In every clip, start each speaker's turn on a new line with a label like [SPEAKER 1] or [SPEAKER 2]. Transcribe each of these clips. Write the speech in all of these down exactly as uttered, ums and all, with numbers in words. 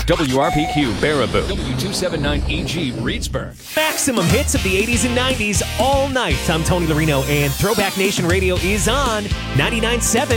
[SPEAKER 1] W R P Q Baraboo. W two seventy-nine E G Reedsburg.
[SPEAKER 2] Maximum hits of the eighties and nineties all night. I'm Tony Larino, and Throwback Nation Radio is on ninety-nine point seven.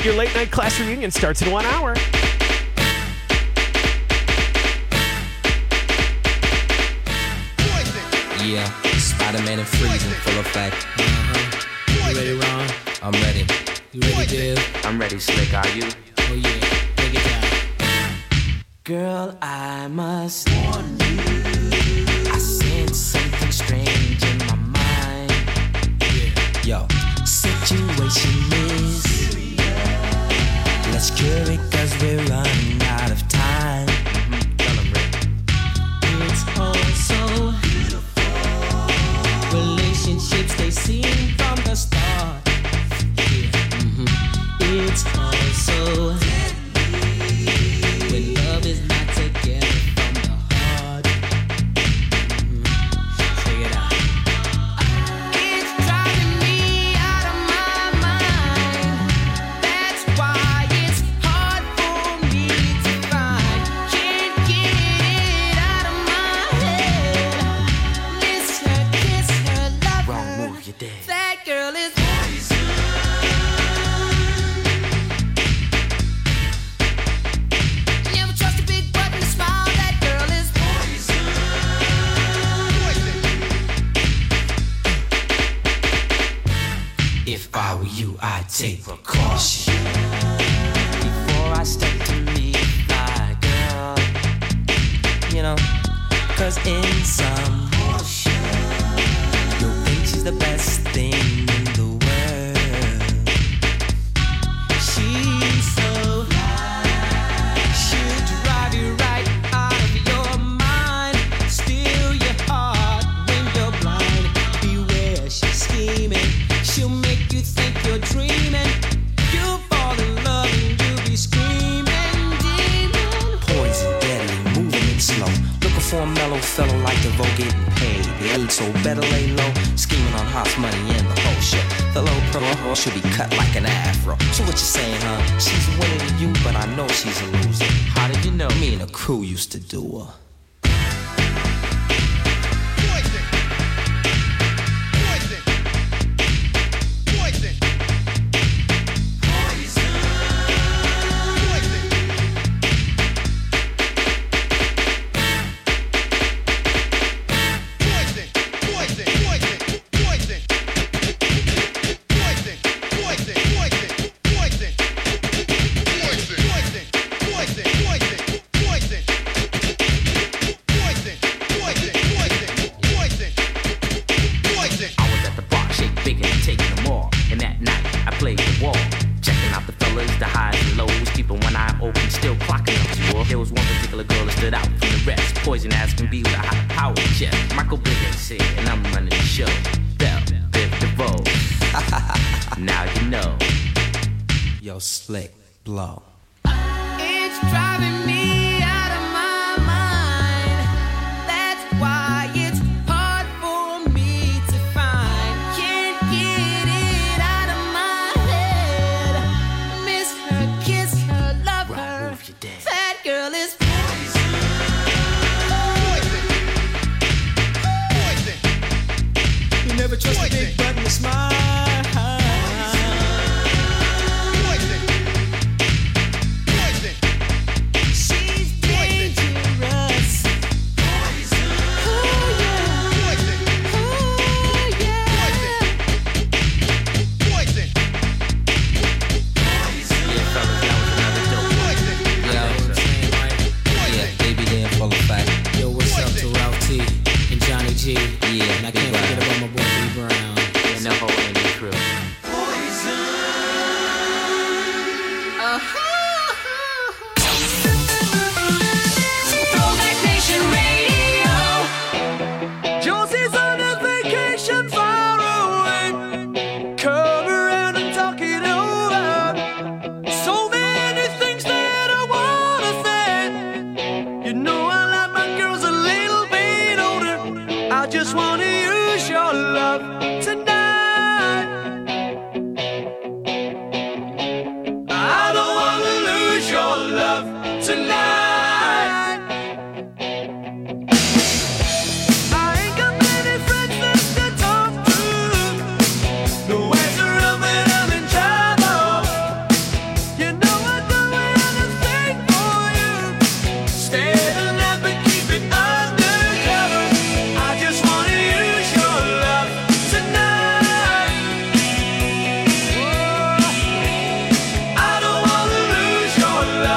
[SPEAKER 2] Your late night class reunion starts in one hour.
[SPEAKER 3] Yeah, Spider-Man and Freeze in full effect.
[SPEAKER 4] Uh-huh. You ready, Ron?
[SPEAKER 3] I'm ready.
[SPEAKER 4] You ready, Dib?
[SPEAKER 5] I'm ready, Slick, are you?
[SPEAKER 4] Oh yeah, take it down.
[SPEAKER 3] Girl, I must warn you, I sense something strange in my mind. Yeah. Yo, situation is serious. Let's cure it cause we're running out of time. Mm-hmm. Tell 'em, Rick. It's all so beautiful. Relationships they seem from the start. Yeah. Mm-hmm. It's all so when love is not together from the heart. Mm-hmm. Check it out. It's driving me out of my mind. That's why it's hard for me to find. Can't get it out of my head. Miss her, kiss her, love
[SPEAKER 5] Wrong
[SPEAKER 3] her.
[SPEAKER 5] move, you're dead.
[SPEAKER 3] That girl is never trust a big button to smile. That girl is if I were you, I'd take precaution before I step to meet my girl. You know, cause in some you'll think she's the best thing in the world. She's so she'll drive you right out of your mind, steal your heart when you're blind. Beware, she's scheming. She'll make you think you're dreaming. You'll fall in love and you'll be screaming, demon. Poison, deadly, moving it slow. Looking for a mellow fellow like the Vogue getting paid. They ain't so better lay low. Scheming on house money and the whole shit. The low pro should be cut like an afro. So what you saying, huh? She's winning to you, but I know she's a loser. How did you know? Me and the crew used to do her. Slick blow. It's driving me out of my mind. That's why it's hard for me to find. Can't get it out of my head. Miss her, kiss her, love her. That girl is poison. You never trust a big button to smile.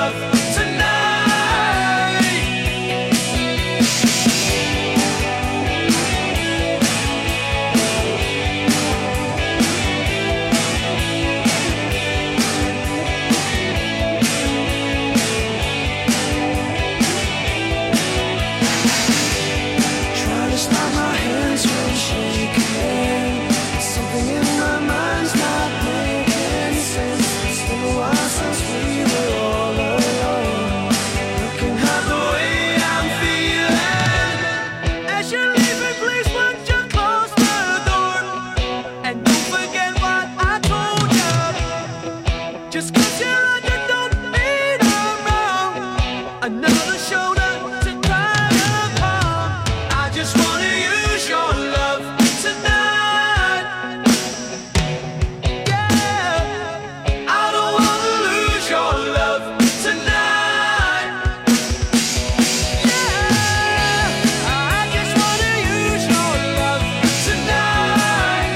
[SPEAKER 3] love tonight. Trying to stop my hands from shaking. Something in my mind's not making sense. It's been a while since we were all alone. Looking at the way I'm feeling. As you're leaving, please would you close the door? And don't forget what I told you. Just 'cause you're under don't mean I'm wrong. Another shoulder to cry upon. I just wanna use your love tonight. Yeah, I don't wanna lose your love tonight. Yeah, I just wanna use your love tonight.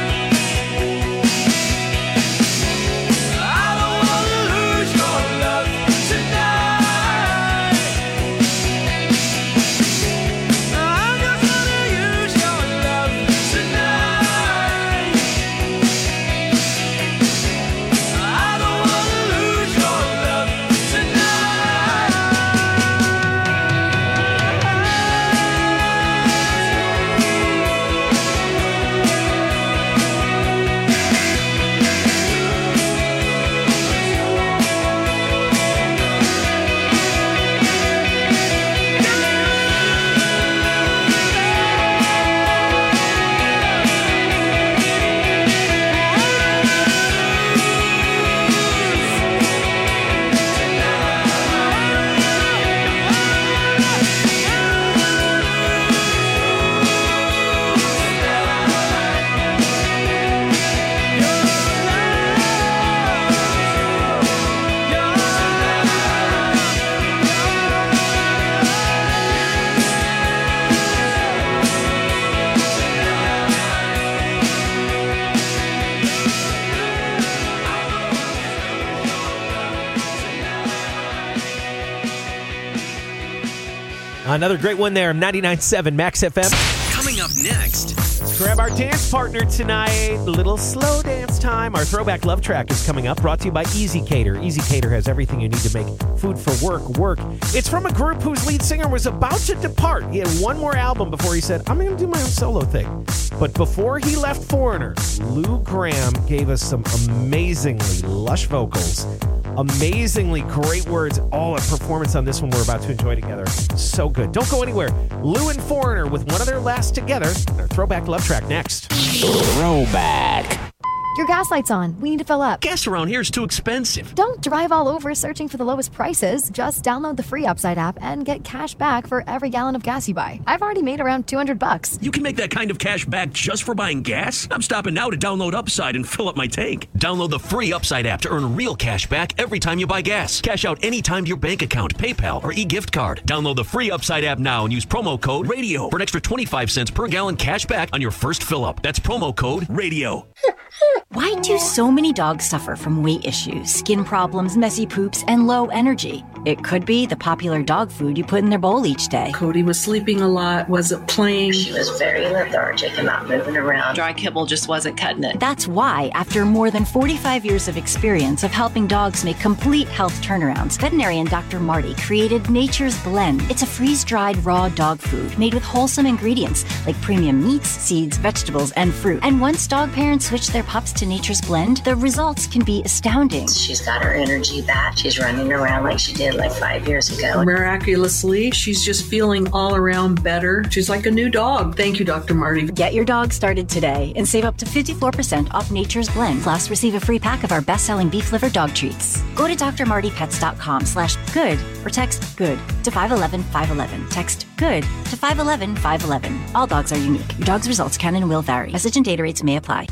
[SPEAKER 3] I don't wanna lose your love tonight. I just wanna use your love tonight. I don't wanna lose your love
[SPEAKER 2] Another great one there, ninety-nine point seven Max F M.
[SPEAKER 1] Coming up next.
[SPEAKER 2] Let's grab our dance partner tonight. A little slow dance time. Our throwback love track is coming up, brought to you by Easy Cater. Easy Cater has everything you need to make food for work work. It's from a group whose lead singer was about to depart. He had one more album before he said, I'm going to do my own solo thing. But before he left Foreigner, Lou Gramm gave us some amazingly lush vocals, amazingly great words, all a performance on this one we're about to enjoy together. So good. Don't go anywhere. Lou and Foreigner with one of their last together. Their throwback love track next.
[SPEAKER 1] Throwback.
[SPEAKER 5] Your gas light's on. We need to fill up.
[SPEAKER 1] Gas around here is too expensive.
[SPEAKER 5] Don't drive all over searching for the lowest prices. Just download the free Upside app and get cash back for every gallon of gas you buy. I've already made around two hundred bucks.
[SPEAKER 6] You can make that kind of cash back just for buying gas? I'm stopping now to download Upside and fill up my tank. Download the free Upside app to earn real cash back every time you buy gas. Cash out anytime to your bank account, PayPal, or e-gift card. Download the free Upside app now and use promo code RADIO for an extra twenty-five cents per gallon cash back on your first fill up. That's promo code RADIO.
[SPEAKER 7] Why do so many dogs suffer from weight issues, skin problems, messy poops, and low energy? It could be the popular dog food you put in their bowl each day.
[SPEAKER 8] Cody was sleeping a lot, wasn't playing.
[SPEAKER 9] She was very lethargic and not moving around.
[SPEAKER 10] Dry kibble just wasn't cutting it.
[SPEAKER 7] That's why, after more than forty-five years of experience of helping dogs make complete health turnarounds, veterinarian Doctor Marty created Nature's Blend. It's a freeze-dried raw dog food made with wholesome ingredients like premium meats, seeds, vegetables, and fruit. And once dog parents switch their pups to Nature's Blend, the results can be astounding.
[SPEAKER 9] She's got her energy back. She's running around like she did like five years ago.
[SPEAKER 8] Miraculously, she's just feeling all around better. She's like a new dog. Thank you, Doctor Marty.
[SPEAKER 7] Get your dog started today and save up to fifty-four percent off Nature's Blend. Plus, receive a free pack of our best-selling beef liver dog treats. Go to drmartypets.com slash good or text good to five one one five one one. Text good to five one one five one one. All dogs are unique. Your dog's results can and will vary. Message and data rates may apply.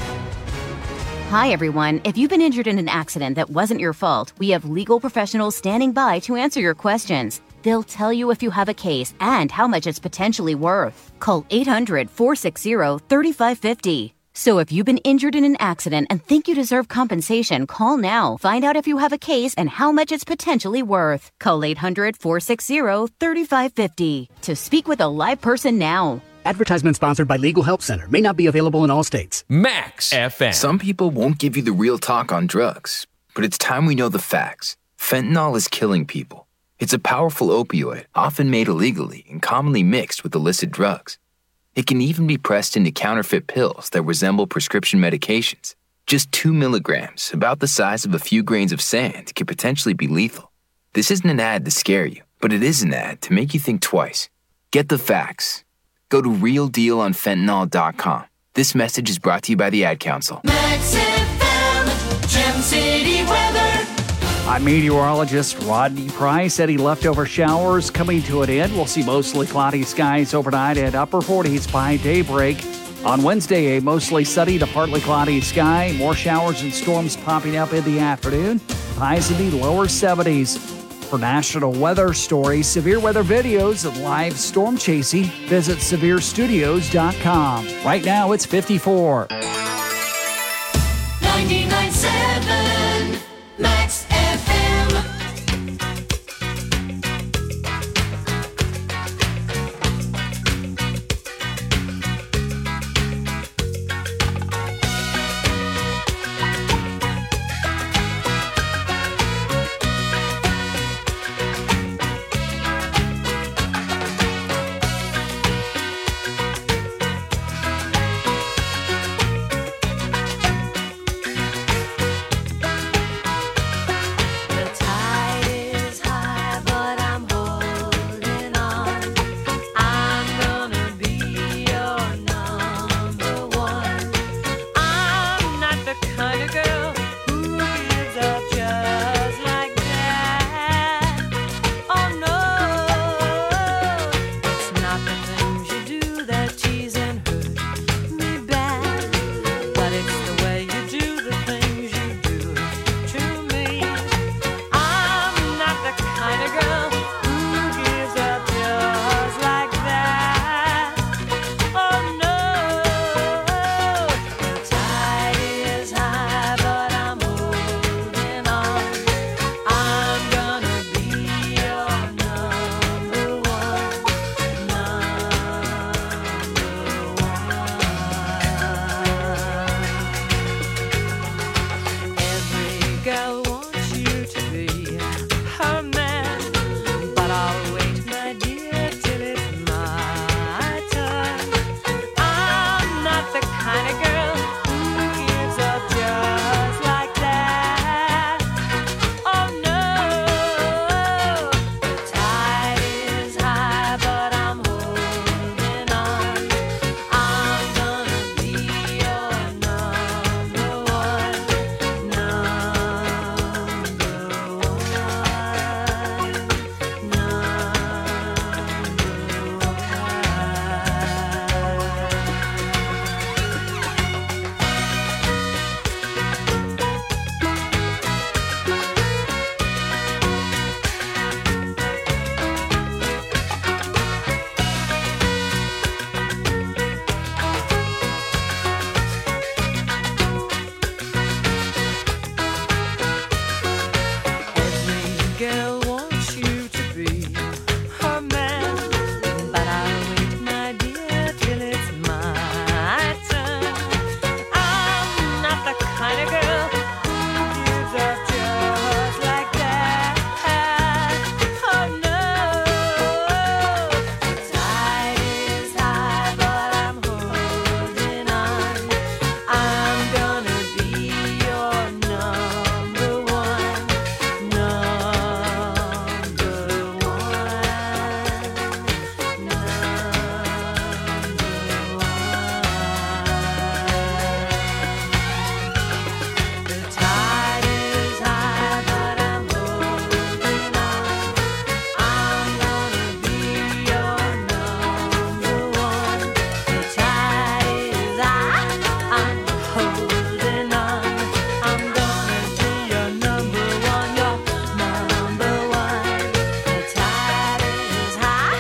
[SPEAKER 11] Hi, everyone. If you've been injured in an accident that wasn't your fault, we have legal professionals standing by to answer your questions. They'll tell you if you have a case and how much it's potentially worth. Call eight hundred four six zero three five five zero. So if you've been injured in an accident and think you deserve compensation, call now. Find out if you have a case and how much it's potentially worth. Call eight hundred, four six zero, three five five zero to speak with a live person now.
[SPEAKER 12] Advertisement sponsored by Legal Help Center. May not be available in all states.
[SPEAKER 1] Max F M.
[SPEAKER 13] Some people won't give you the real talk on drugs, but it's time we know the facts. Fentanyl is killing people. It's a powerful opioid, often made illegally and commonly mixed with illicit drugs. It can even be pressed into counterfeit pills that resemble prescription medications. Just two milligrams, about the size of a few grains of sand, can potentially be lethal. This isn't an ad to scare you, but it is an ad to make you think twice. Get the facts. Go to real deal on fentanyl dot com. This message is brought to you by the Ad Council.
[SPEAKER 3] Max F M, Gem City weather.
[SPEAKER 14] I'm meteorologist Rodney Price. Any leftover showers coming to an end. We'll see mostly cloudy skies overnight at upper forties by daybreak. On Wednesday, a mostly sunny to partly cloudy sky. More showers and storms popping up in the afternoon. Highs in the lower seventies. For national weather stories, severe weather videos, and live storm chasing, visit severe studios dot com. Right now, it's fifty-four.
[SPEAKER 3] ninety-nine point seven Max F M.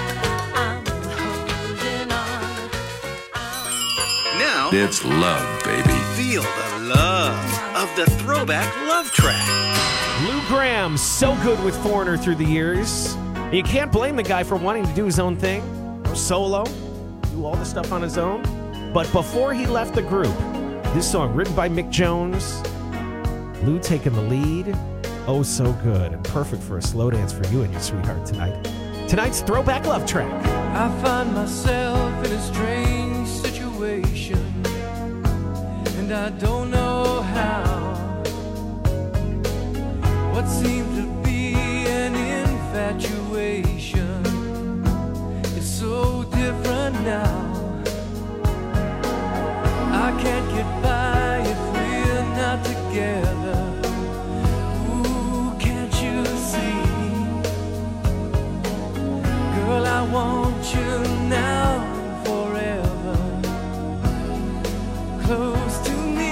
[SPEAKER 15] It's love, baby. the Throwback Love Track.
[SPEAKER 2] Lou Gramm, so good with Foreigner through the years. You can't blame the guy for wanting to do his own thing, go solo, do all the stuff on his own. But before he left the group, this song written by Mick Jones, Lou taking the lead, oh so good and perfect for a slow dance for you and your sweetheart tonight. Tonight's Throwback Love Track.
[SPEAKER 3] I find myself in a strange situation, and I don't know how. What seemed to be an infatuation is so different now. I can't get by if we're not together. Ooh, can't you see? Girl, I want you now and forever. Close to me.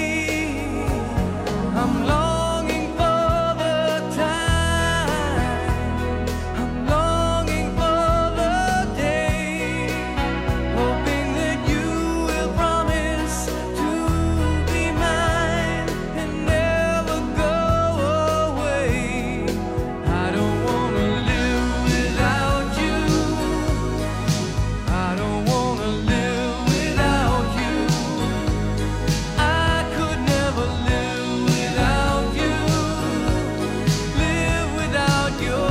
[SPEAKER 3] I'm longing for the time. I'm longing for the day. Hoping that you will promise to be mine and never go away. I don't want to live without you. I don't want to live without you. I could never live without you. Live without your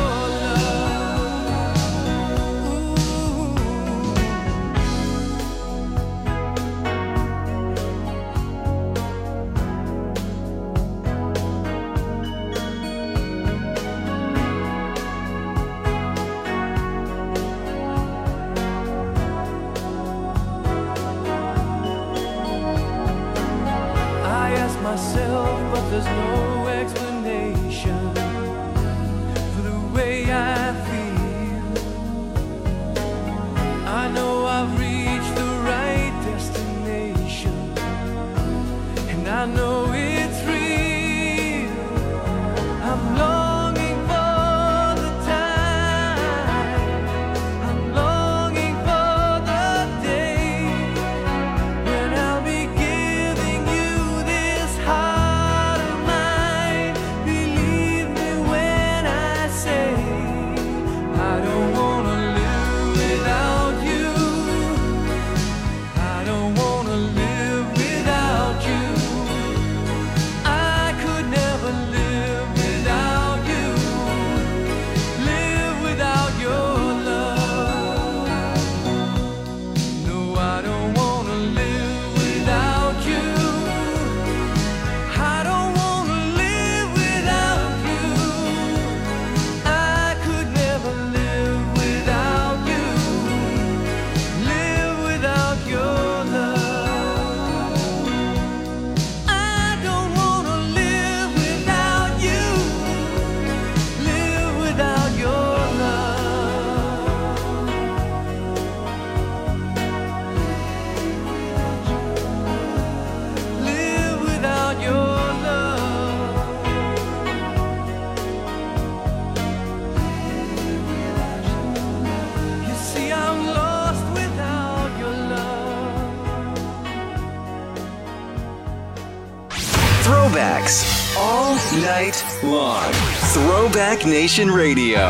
[SPEAKER 3] I ask myself, but there's no explanation for the way I feel. I know I've reached the right destination, and I know it's real. I'm longing for the time. I'm longing for the day when I'll be giving you this heart of mine. Believe me when I say I don't want to live without you. I don't want to live without you. I could never live without you. Live without your love. No, I don't want to live without you. I don't want to live without you. I could never live without you. Live without your love. I don't want to live without you. Live without your love. Live without your love. You see, I'm lost without your love.
[SPEAKER 15] Throwbacks all night long. Throwback Nation Radio.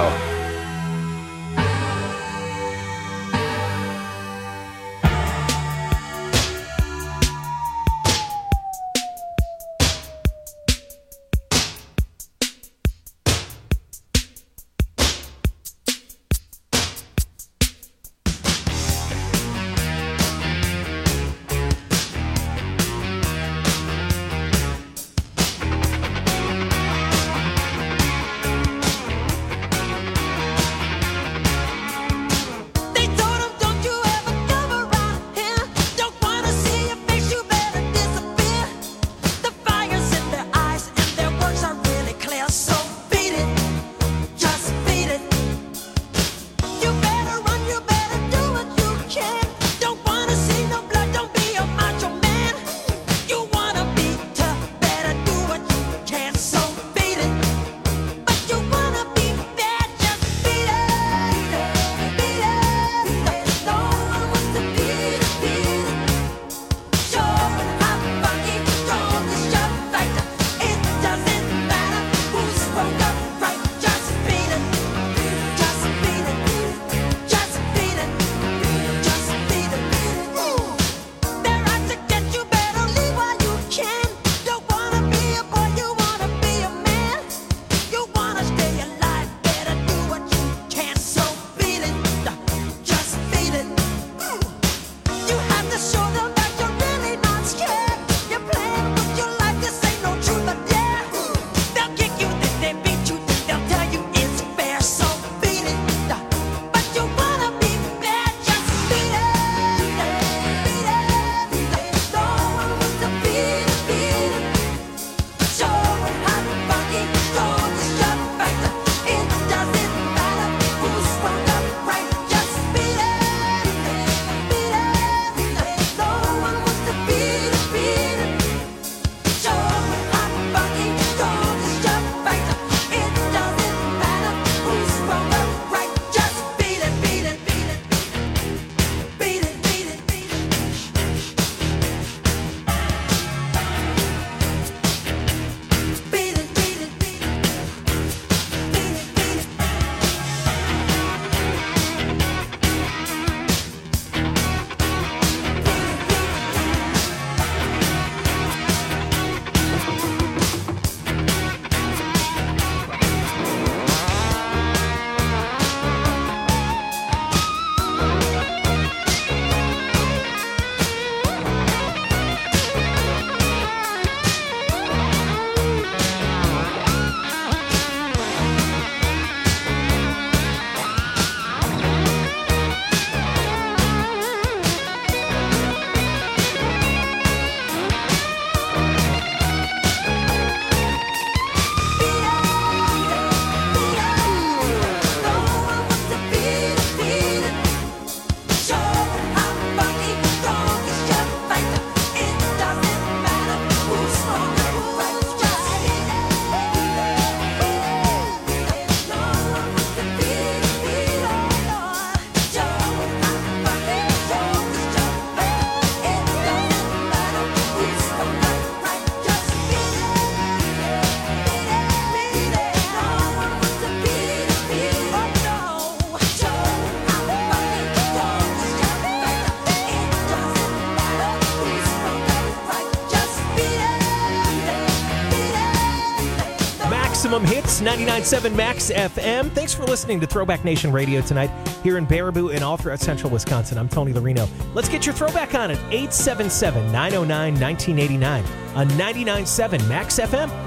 [SPEAKER 2] Maximum Hits, ninety-nine point seven Max F M. Thanks for listening to Throwback Nation Radio tonight here in Baraboo and all throughout central Wisconsin. I'm Tony Larino. Let's get your throwback on at eight seven seven, nine oh nine, nineteen eighty-nine on ninety-nine point seven Max F M.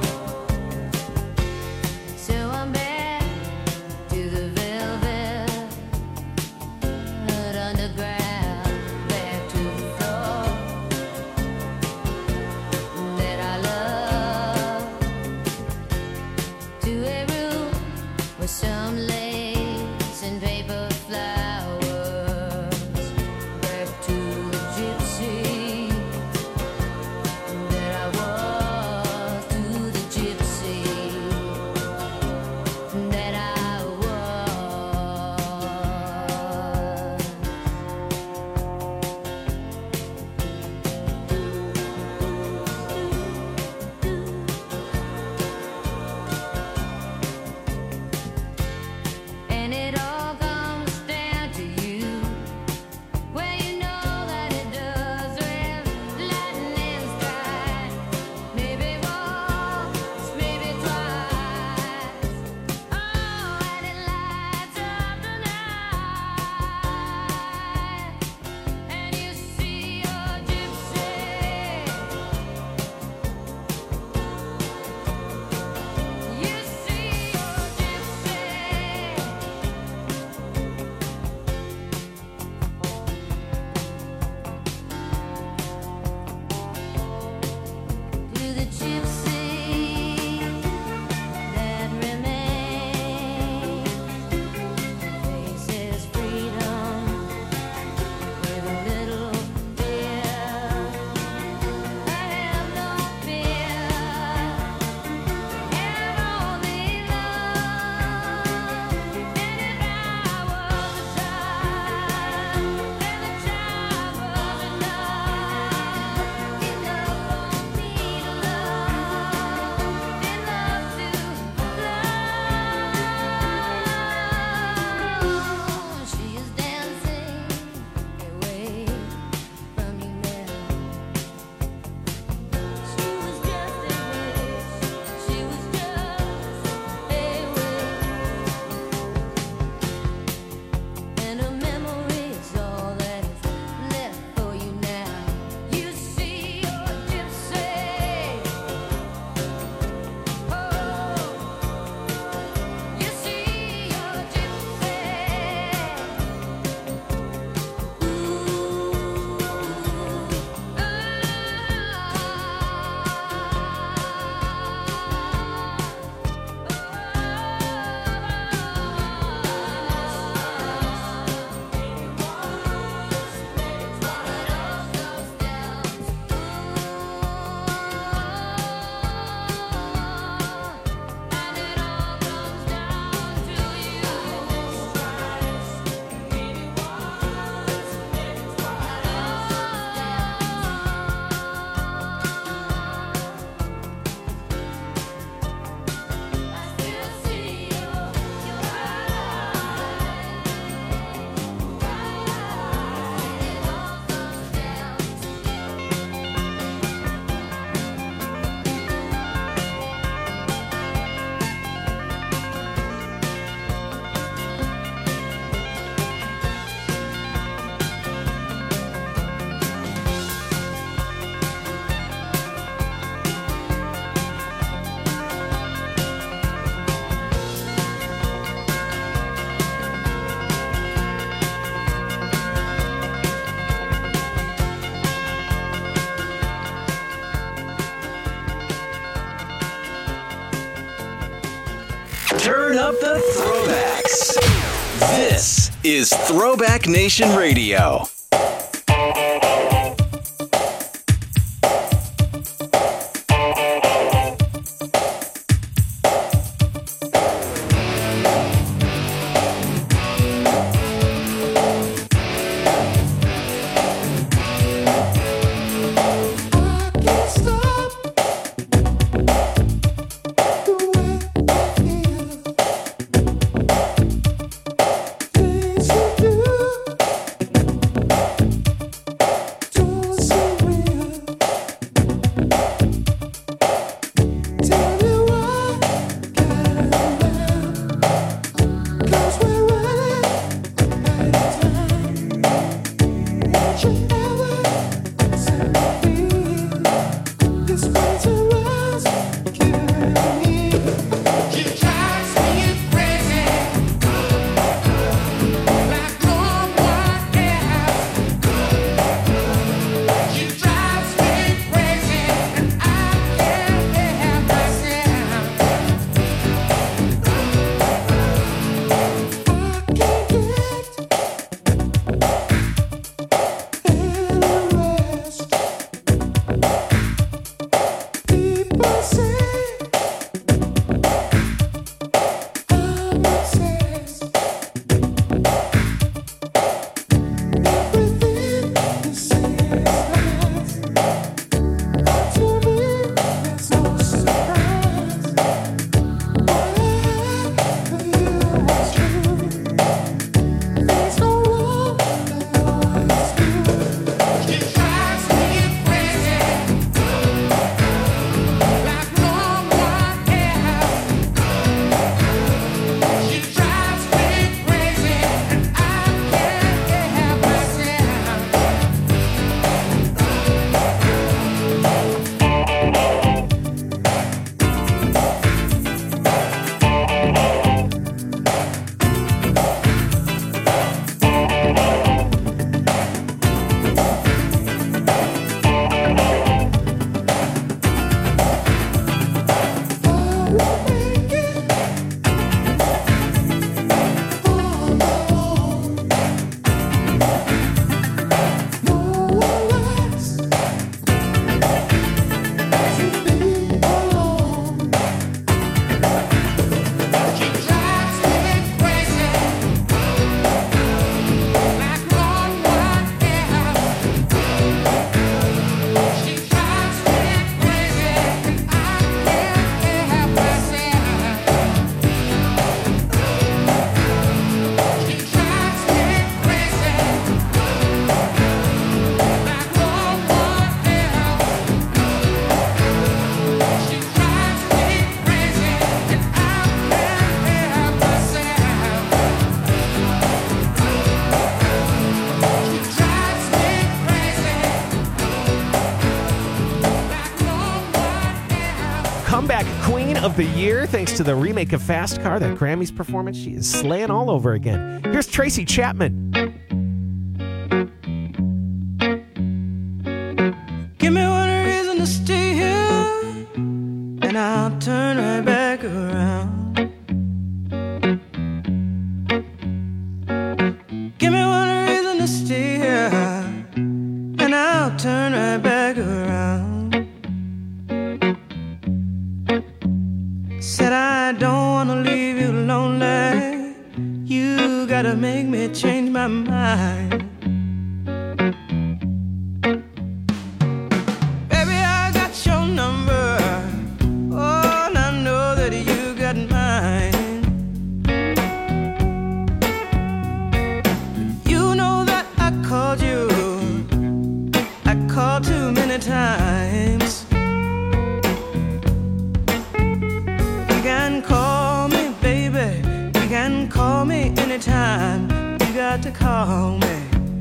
[SPEAKER 15] Turn up the throwbacks. This is Throwback Nation Radio.
[SPEAKER 3] Things you do
[SPEAKER 2] of the Year thanks to the remake of Fast Car, that Grammys performance. She is slaying all over again. Here's Tracy Chapman.
[SPEAKER 3] Give me one reason to stay here, and I'll turn right back around. Give me one reason to stay here, and I'll turn right back around. Said I don't wanna leave you lonely. You gotta make me change my mind. Baby, I got your number. Oh, and I know that you got mine. You know that I called you. I called too many times. You can call me, baby. You can call me anytime. You got to call me.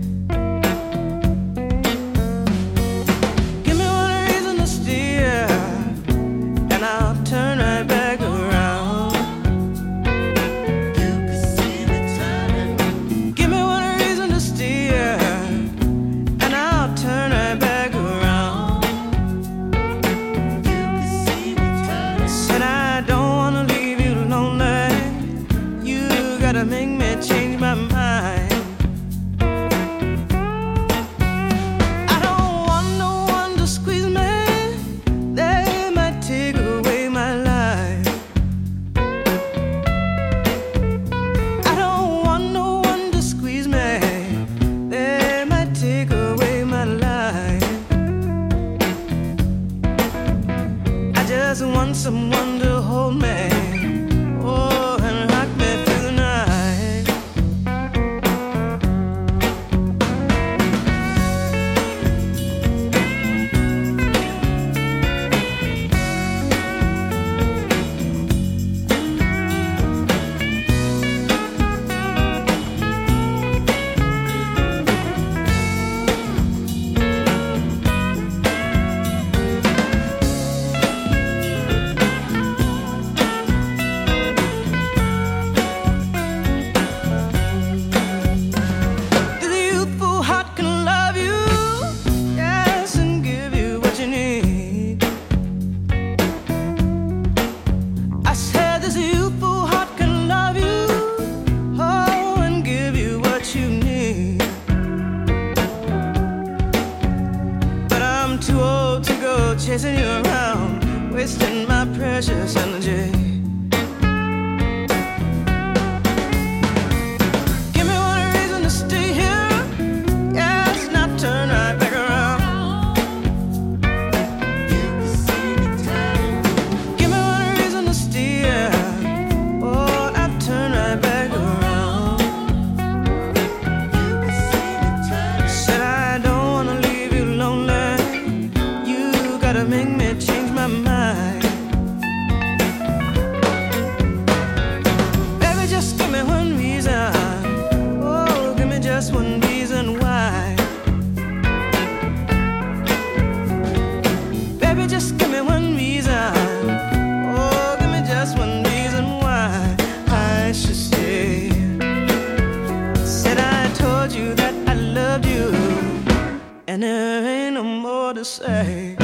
[SPEAKER 3] Give me one reason to steer, and I'll turn right back around. You can see me turning. Give me one reason to steer, and I'll turn right back around. You can see me turning. Said I don't wanna leave you lonely. You gotta make me change my mind. I don't want no one to squeeze me. They might take away my life. I don't want no one to squeeze me. They might take away my life. I just want someone to hold me. Oh, and rock me through the night. The youthful heart can love you, yes, and give you what you need. I said this youthful heart can love you, oh, and give you what you need. But I'm too old to go chasing you around, wasting my precious energy. Give me one reason to stay here, yes, and I'll turn right back around. Give me one reason to stay here, oh, and I'll turn right back around. Said I don't wanna leave you lonely. You gotta make me change my mind. Baby, just give me one reason. Oh, give me just one reason why. Baby, just give me one reason. Oh, give me just one reason why I should stay. Said I told you that I loved you, and there ain't no more to say.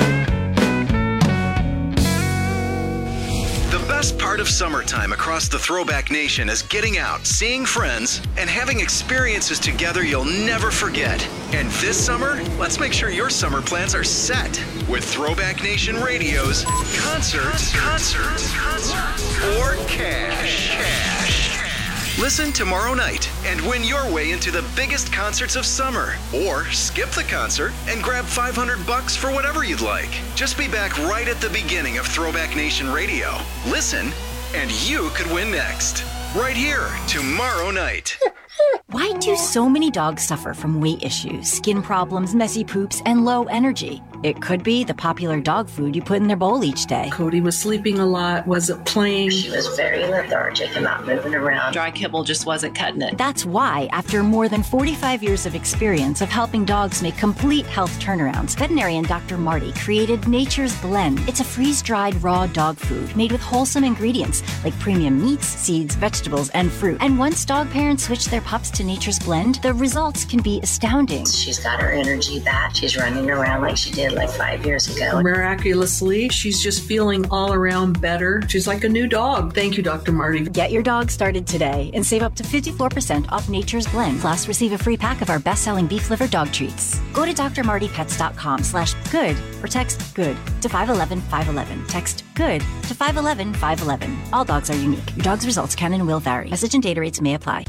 [SPEAKER 15] The best part of summertime across the Throwback Nation is getting out, seeing friends, and having experiences together you'll never forget. And this summer, let's make sure your summer plans are set with Throwback Nation Radio's Concert, Concert, Concert, or Cash. Cash. Listen tomorrow night and win your way into the biggest concerts of summer. Or skip the concert and grab five hundred bucks for whatever you'd like. Just be back right at the beginning of Throwback Nation Radio. Listen, and you could win next. Right here, tomorrow night.
[SPEAKER 7] Why do so many dogs suffer from weight issues, skin problems, messy poops, and low energy? It could be the popular dog food you put in their bowl each day.
[SPEAKER 8] Cody was sleeping a lot, wasn't playing.
[SPEAKER 9] She was very lethargic and not moving around.
[SPEAKER 10] Dry kibble just wasn't cutting it.
[SPEAKER 7] That's why, after more than forty-five years of experience of helping dogs make complete health turnarounds, veterinarian Doctor Marty created Nature's Blend. It's a freeze-dried raw dog food made with wholesome ingredients like premium meats, seeds, vegetables, and fruit. And once dog parents switch their pups to Nature's Blend, the results can be astounding.
[SPEAKER 9] She's got her energy back. She's running around like she did like five years ago.
[SPEAKER 8] Miraculously, she's just feeling all around better. She's like a new dog. Thank you, Doctor Marty.
[SPEAKER 7] Get your dog started today and save up to fifty-four percent off Nature's Blend. Plus, receive a free pack of our best-selling beef liver dog treats. Go to drmartypets.com slash good or text good to five one one five one one. Text good to five one one five one one. All dogs are unique. Your dog's results can and will vary. Message and data rates may apply.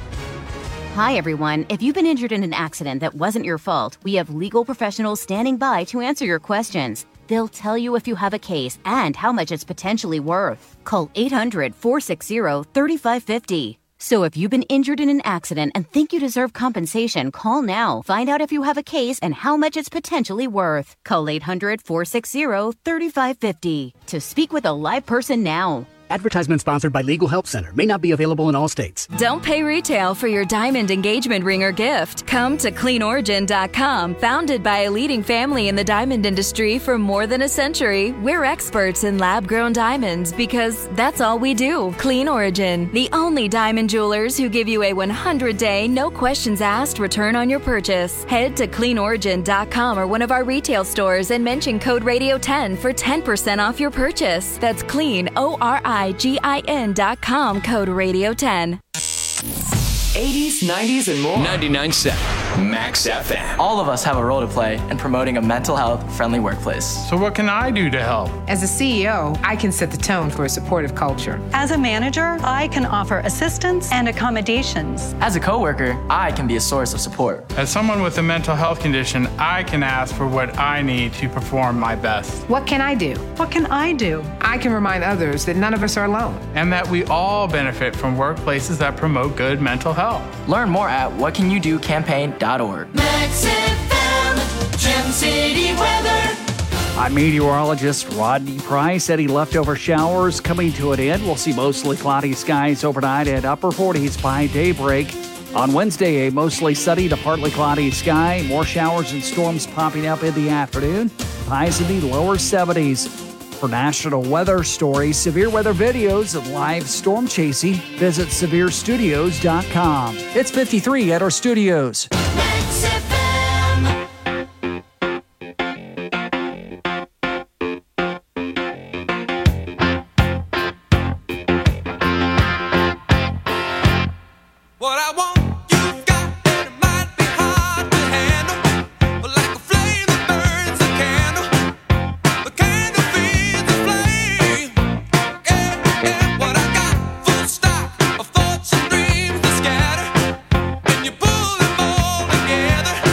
[SPEAKER 11] Hi, everyone. If you've been injured in an accident that wasn't your fault, we have legal professionals standing by to answer your questions. They'll tell you if you have a case and how much it's potentially worth. Call eight hundred, four six zero, three five five zero. So if you've been injured in an accident and think you deserve compensation, call now. Find out if you have a case and how much it's potentially worth. Call eight hundred, four six zero, three five five zero to speak with a live person now.
[SPEAKER 12] Advertisement sponsored by Legal Help Center. May not be available in all states.
[SPEAKER 16] Don't pay retail for your diamond engagement ring or gift. Come to clean origin dot com. Founded by a leading family in the diamond industry for more than a century, we're experts in lab-grown diamonds because that's all we do. Clean Origin, the only diamond jewelers who give you a one hundred day, no questions asked return on your purchase. Head to clean origin dot com or one of our retail stores and mention code radio ten for ten percent off your purchase. That's clean, O R I G I N dot com, code radio ten.
[SPEAKER 17] eighties, nineties, and more.
[SPEAKER 1] ninety-nine point seven Max F M.
[SPEAKER 17] All of us have a role to play in promoting a mental health friendly workplace.
[SPEAKER 18] So what can I do to help?
[SPEAKER 19] As a C E O, I can set the tone for a supportive culture.
[SPEAKER 20] As a manager, I can offer assistance and accommodations.
[SPEAKER 17] As a coworker, I can be a source of support.
[SPEAKER 18] As someone with a mental health condition, I can ask for what I need to perform my best.
[SPEAKER 19] What can I do?
[SPEAKER 20] What can I do?
[SPEAKER 19] I can remind others that none of us are alone.
[SPEAKER 18] And that we all benefit from workplaces that promote good mental health.
[SPEAKER 17] Learn more at what can you do campaign dot org.
[SPEAKER 3] Max F M, Gem City weather.
[SPEAKER 14] I'm meteorologist Rodney Price. Any leftover showers coming to an end. We'll see mostly cloudy skies overnight and upper forties by daybreak. On Wednesday, a mostly sunny to partly cloudy sky. More showers and storms popping up in the afternoon. Highs in the lower seventies. For national weather stories, severe weather videos, and live storm chasing, visit severe studios dot com. It's fifty-three at our studios.
[SPEAKER 3] Max F M. What I want. Together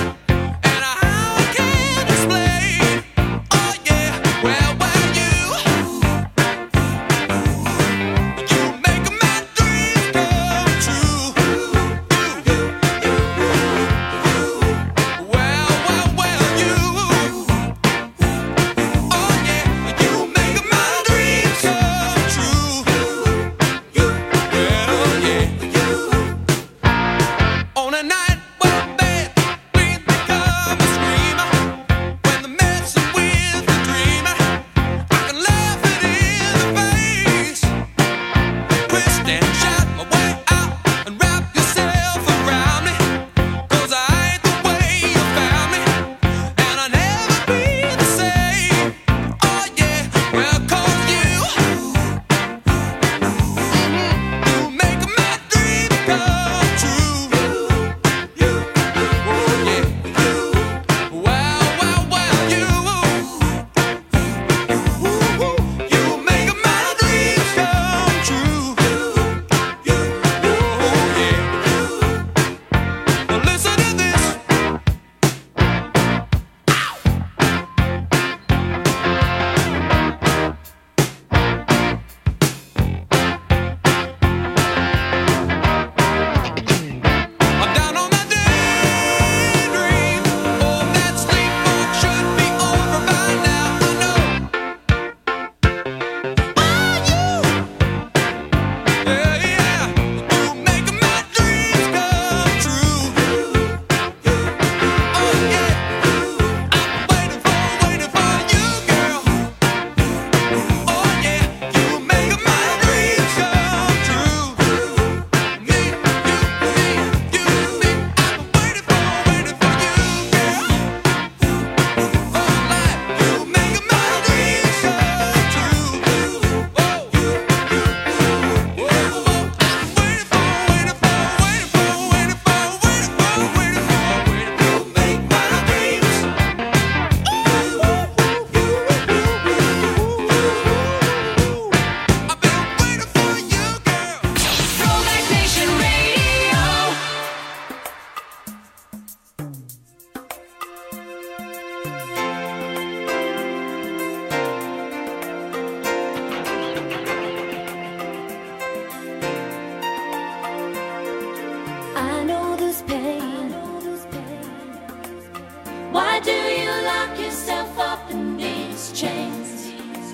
[SPEAKER 3] yourself up in these chains.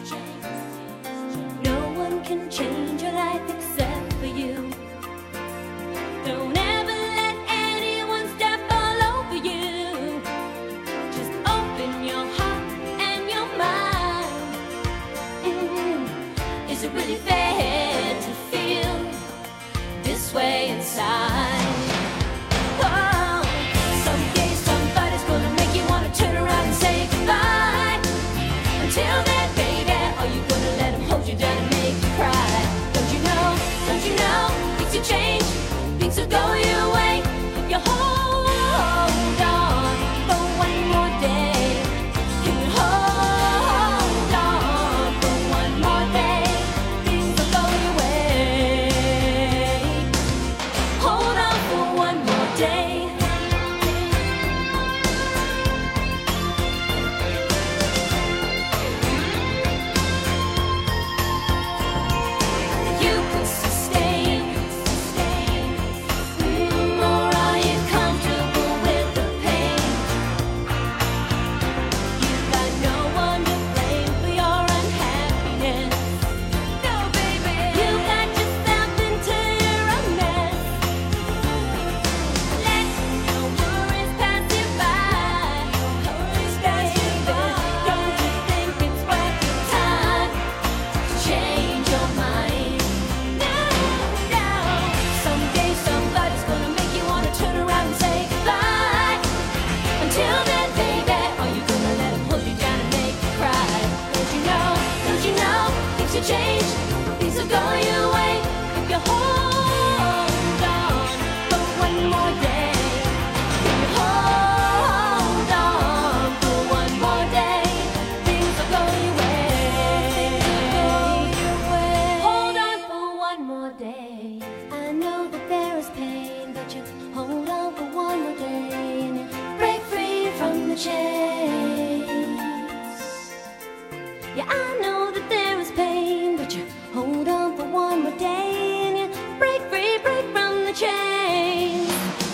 [SPEAKER 3] No one can change your life except for you. Don't ever let anyone step all over you. Just open your heart and your mind. Mm-hmm. Is it really fair to feel this way inside? Oh, someday somebody's gonna make you wanna turn around and say goodbye. Until then, baby, are you gonna let him hold you down and make you cry? Don't you know, don't you know, things will change, things will go your way if you hold on for one more day. You can hold on for one more day, things will go your way. Hold on for one more day. You can sustain, mm, or are you comfortable with the pain? You've got no one to blame for your unhappiness. No, baby, you got yourself into your own mess. Let your worries pass you by. Worries pass you by. Don't you think it's worth your time to change your mind? No, no. Someday somebody's gonna make you wanna turn around and say goodbye. Until then, baby, are you gonna let him hold you down and make you cry? Don't you know, don't you know, things will change, things will go your way if you hold on for one more day. If you hold on for one more day, things will go your way. Hold on for one more day. I know that there is pain, but you hold on for one more day and you break free from the chains. Yeah, I know that there is pain, but you hold on for one more day and you break free, break from the chains.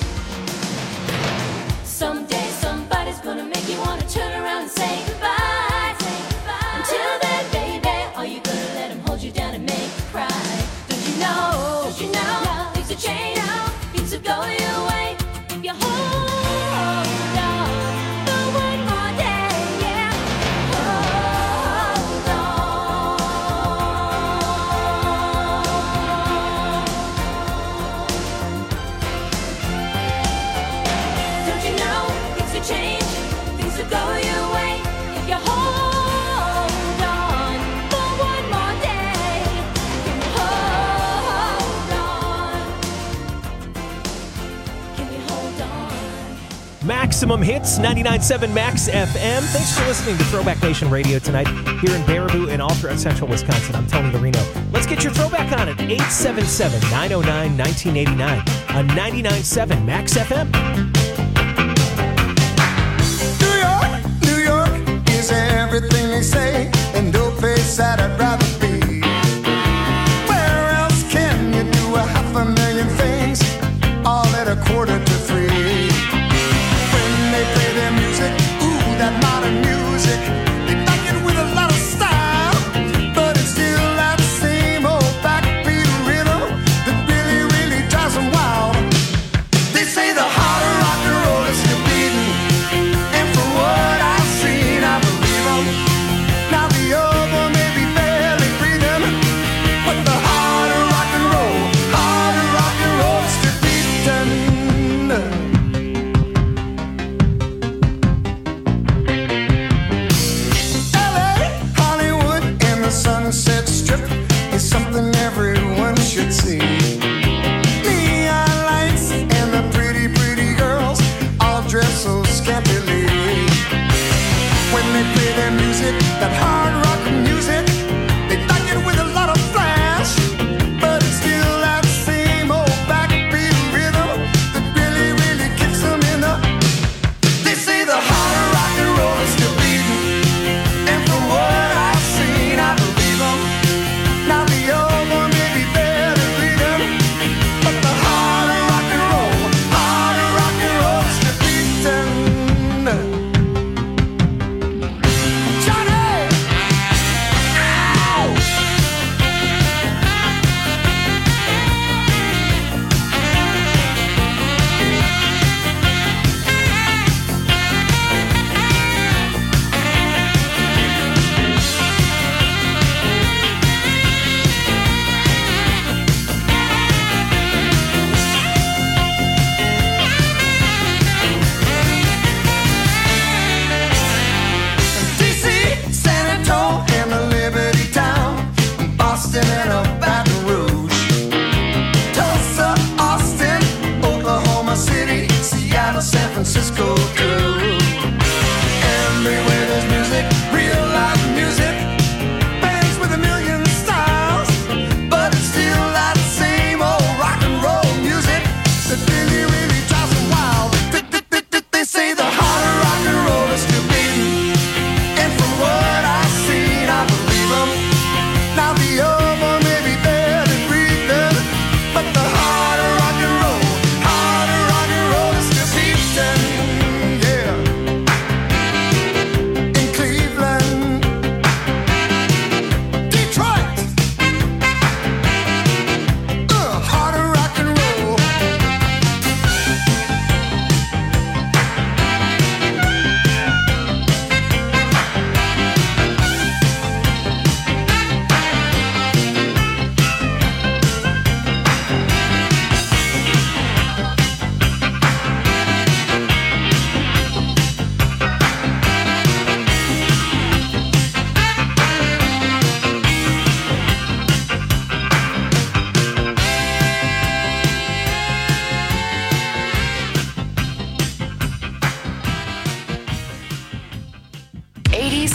[SPEAKER 3] Someday somebody's gonna make you wanna turn around and say goodbye. Say goodbye. Until then, baby, are you gonna let him hold you down and make you cry? Don't you know, don't you know, things will change, things will go your way if you hold on for one more day. Yeah, hold on. Don't you know, things will change, things will go your way if you hold on for one more day. Can you hold on? Can you hold on?
[SPEAKER 2] Maximum Hits, ninety-nine point seven Max F M. Thanks for listening to Throwback Nation Radio tonight here in Baraboo and all throughout central Wisconsin. I'm Tony Marino. Let's get your throwback on it. eight seven seven, nine oh nine, nineteen eighty-nine on ninety-nine point seven Max F M.
[SPEAKER 21] New York, New York is everything they say, and no place that I'd rather be. Where else can you do a half a million things all at a quarter to three? When they play their music, ooh, that modern music, they back it with a lot of style, but it's still that same old backbeat rhythm that really, really drives them wild. They say the harder rock and roll is still beating, and for what I've seen, I believe them. Now the other may be fairly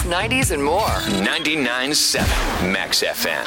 [SPEAKER 4] nineties, and more.
[SPEAKER 1] ninety-nine point seven Max F M.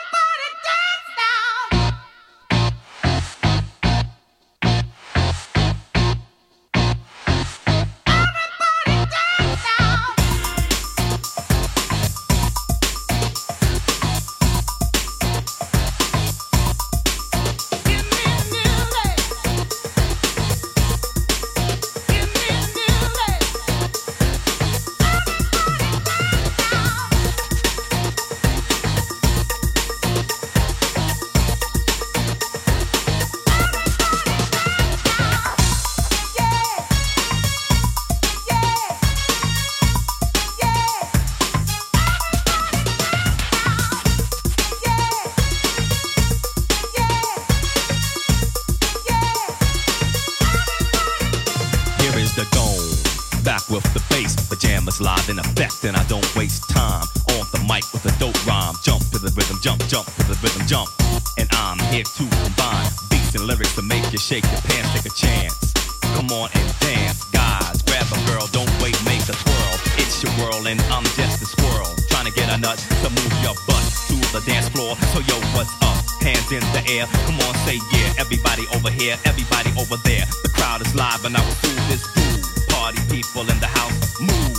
[SPEAKER 22] Live in effect, and I don't waste time on the mic with a dope rhyme. Jump to the rhythm, jump, jump to the rhythm, jump. And I'm here to combine beats and lyrics to make you shake your pants, take a chance. Come on and dance, guys. Grab a girl, don't wait, make a twirl. It's your world, and I'm just a squirrel trying to get a nut to move your butt to the dance floor. So yo, what's up? Hands in the air, come on, say yeah. Everybody over here, everybody over there. The crowd is live, and I will do this groove. Party people in the house, move.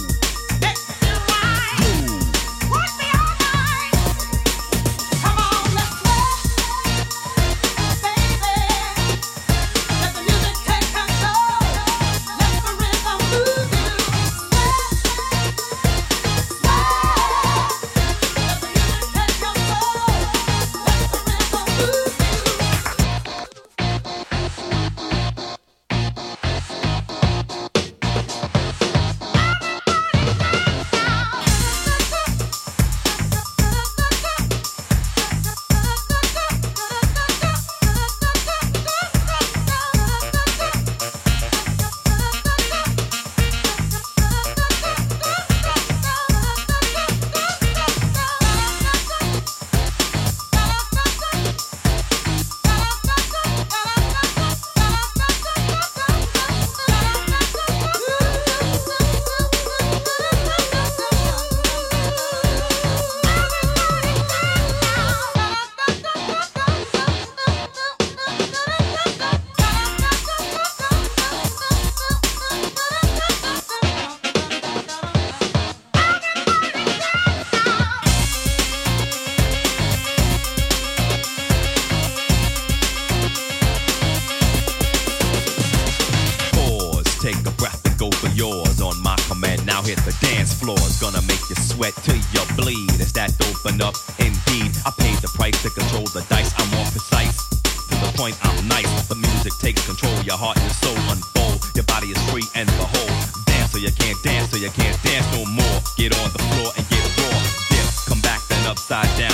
[SPEAKER 22] Sweat till you bleed. Is that open up? Indeed, I paid the price to control the dice. I'm more precise. To the point, I'm nice. The music takes control. Your heart and your soul unfold. Your body is free and behold. Dance so you can't dance, so you can't dance no more. Get on the floor and get raw. Dip, come back then upside down.